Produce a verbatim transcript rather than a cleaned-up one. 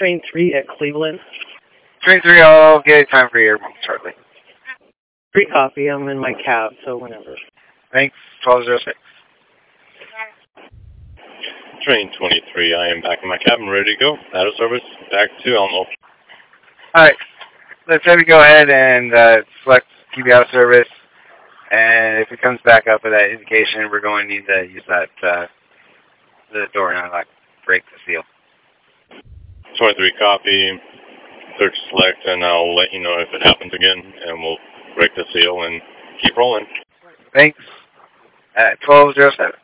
train three at Cleveland. Train three, I'll get time for you shortly. Free coffee. I'm in my cab, so whenever. Thanks. twelve oh six. Train twenty-three, I am back in my cabin, ready to go. Out of service, back to Elmo. Alright, let's have you go ahead and uh, select keep you out of service. And if it comes back up with that indication, we're going to need to use that, uh, the door and unlock, break the seal. twenty-three copy, search select, and I'll let you know if it happens again, and we'll break the seal and keep rolling. Thanks. At twelve oh seven.